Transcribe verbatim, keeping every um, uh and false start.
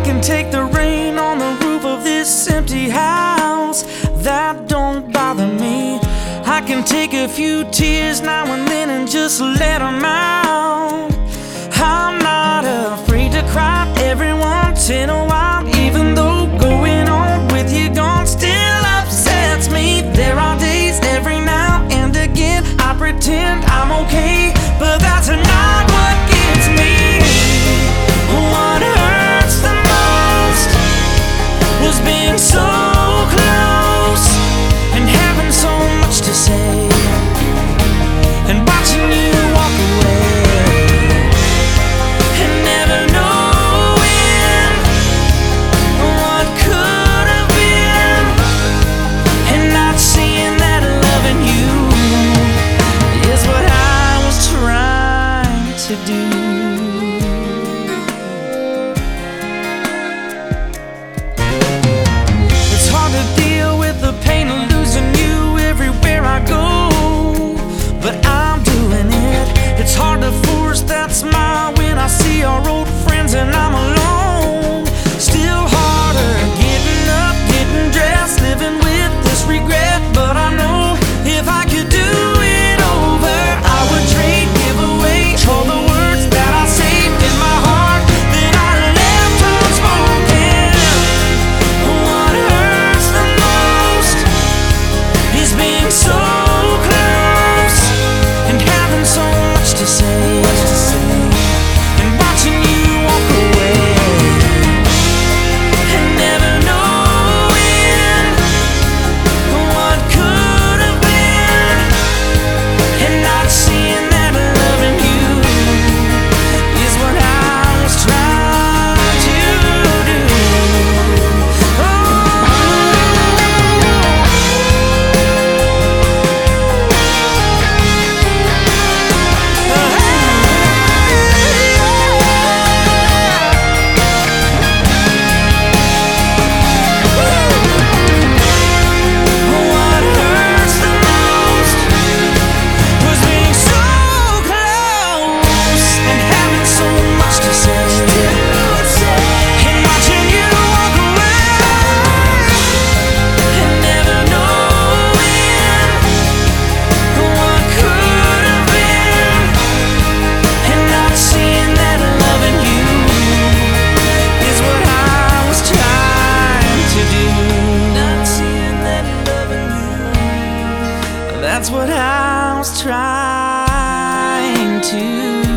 can take the rain on the roof of this empty house. That don't bother me. I can take a few tears now and then and just let them out. I'm not afraid to cry every once in a while, even though going on with you gone still upsets me. There are days every now and again I pretend I'm okay, but that's not what gets me. What hurts the most was being so close and having so much to say, and watching you walk away and never knowing what could have been, and not seeing that loving you is what I was trying to do. It's hard to deal with the pain of losing you everywhere I go, but I'm doing it. It's hard to force that smile when I see our old friends and I'm alone. Still harder getting up, getting dressed, living with this regret. But I know if I could do it over, I would trade, give away all the words that I saved in my heart that I left unspoken. What hurts the most is being so close and having so much to say, and watching you walk away and never knowing what could have been, and not seeing that loving you is what I was trying to do. What hurts the most was being so close and having so much to say, and watching you walk away and never knowing what could have been, and not seeing that loving you is what I was trying to do. Not seeing that loving you, that's what I was trying to do.